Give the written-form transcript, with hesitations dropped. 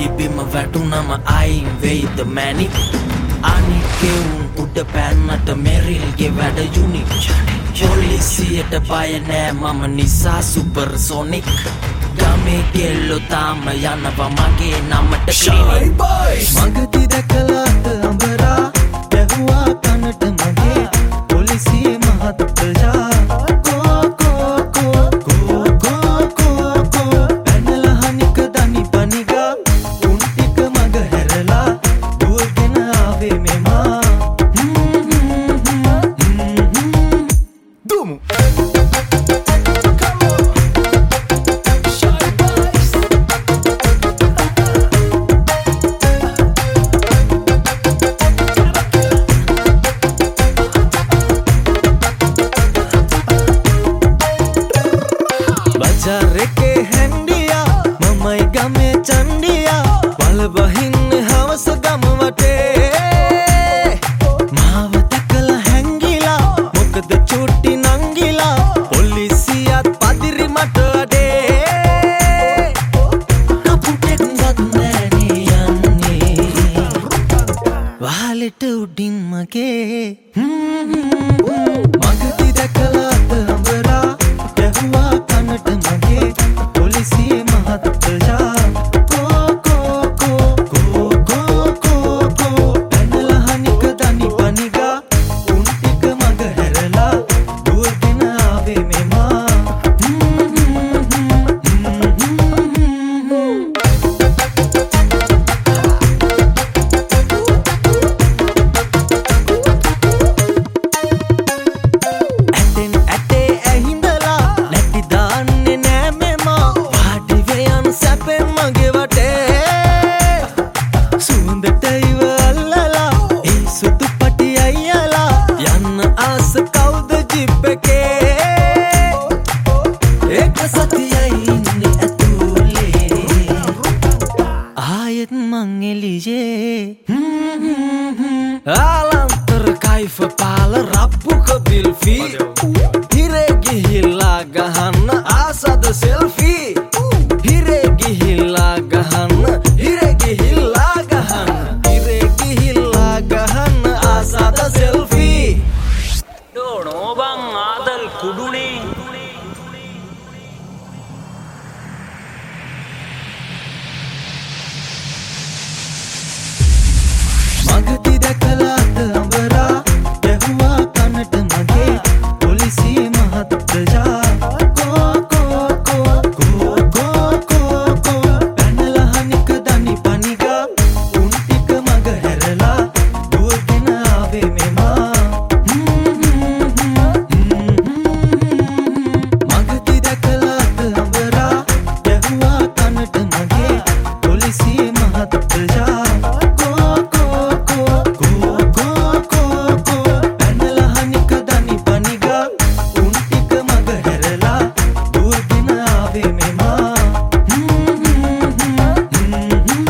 බිම වැටුනම අයින් වෙයිද මැනික් අනිකේ උන් උඩ පැන්නට මෙරිල්ගේ වැඩ යුනික් පොලිසියට බය නෑ මම නිසා සුපර්සොනික් ගමේ කෙල්ලෝ තාම යනවා මගේ නමට ක්ලිනික් මගදී දැකලාට අඹරා ගැහුවා කනට මගේ පොලිසියේ මහත්තයා බජාරෙකේ හැන්ඩියා මමයි ගමේ චන්ඩියා වල බහින්න හවස ගම වටේ මාව දැකලා හැංගිලා මොකද චූටි නංගිලා පොලිසියත් පදිරි මට අඩේ කපුටෙක්වත් නෑනේ යන්නේ වහලෙට උඩින් මගේ මගදී දැකලාට අඹරා ගැහුවා කනට මගේ පොලිසියේ මහත්තයා පැනලා හනික දනි පනිගා උන් ටික මග හැරලා දුවගෙන ආවේ මෙමා Alam terkait kepala rapuh ke bilfi